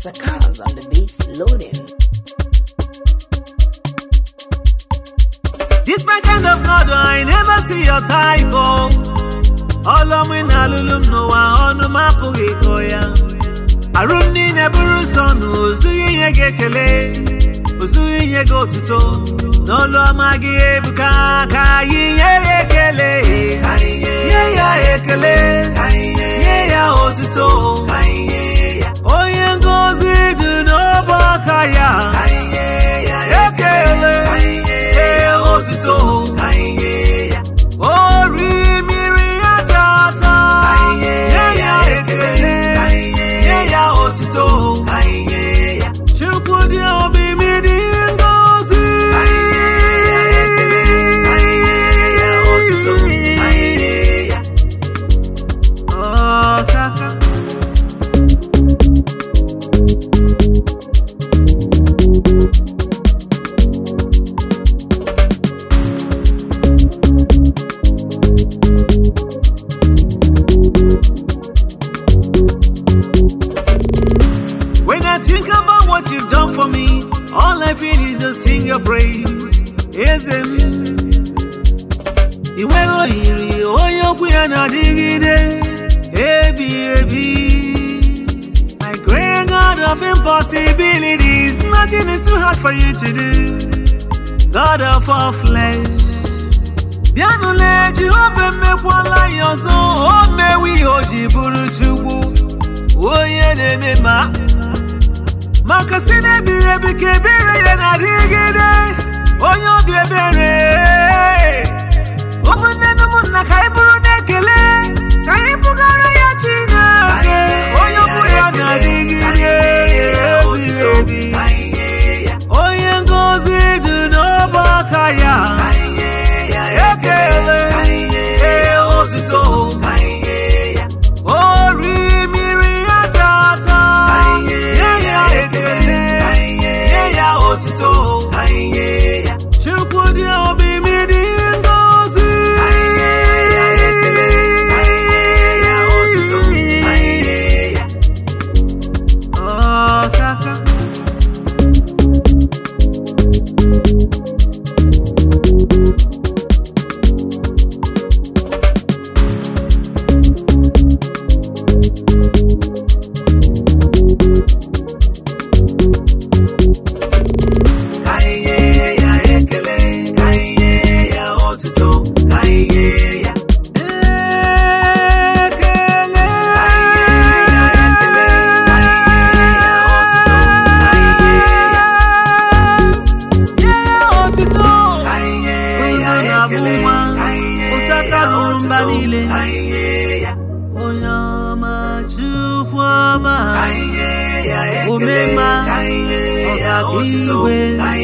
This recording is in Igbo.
Mr. Cars on the beats loading. This my kind of God, I never see your type, oh. All of me na lulum no one on my pokekoya. Aruni neburu son, Uzuyi yegekele, Uzuyi yego tuto. No lo magi ebuka, kayi yegekele, yeya ekele, yeya otuto. Oye ngozi du no bakaya, ekele, otuto. Ori miri atata, yeya ekele, yeya otuto. Chukudi obi midi ngozi, otuto. Oh kaka. When I think about what you've done for me, all I feel is to sing your praise. Is him. Iwego iri oyo kuya na digide. Ebi. My great God of impossibilities, nothing is too hard for you to do. God of all flesh. Bianule Jehovah me kwala yoso, o me wi oji buru chukwu. Oye de me ma. Makasine bi ebike bere ya na digide. Onyo bi ebere. Omunne no munna kai buru nekele. Kai bugara ya china. Onyo bu ya na digide. Onye ngozi du no bakaya. Ekele. Ozito. Ori miri atata. Yeya ekele. Yeya otito. Chukwudi obi midi ngozi. Oh kaka. Omema,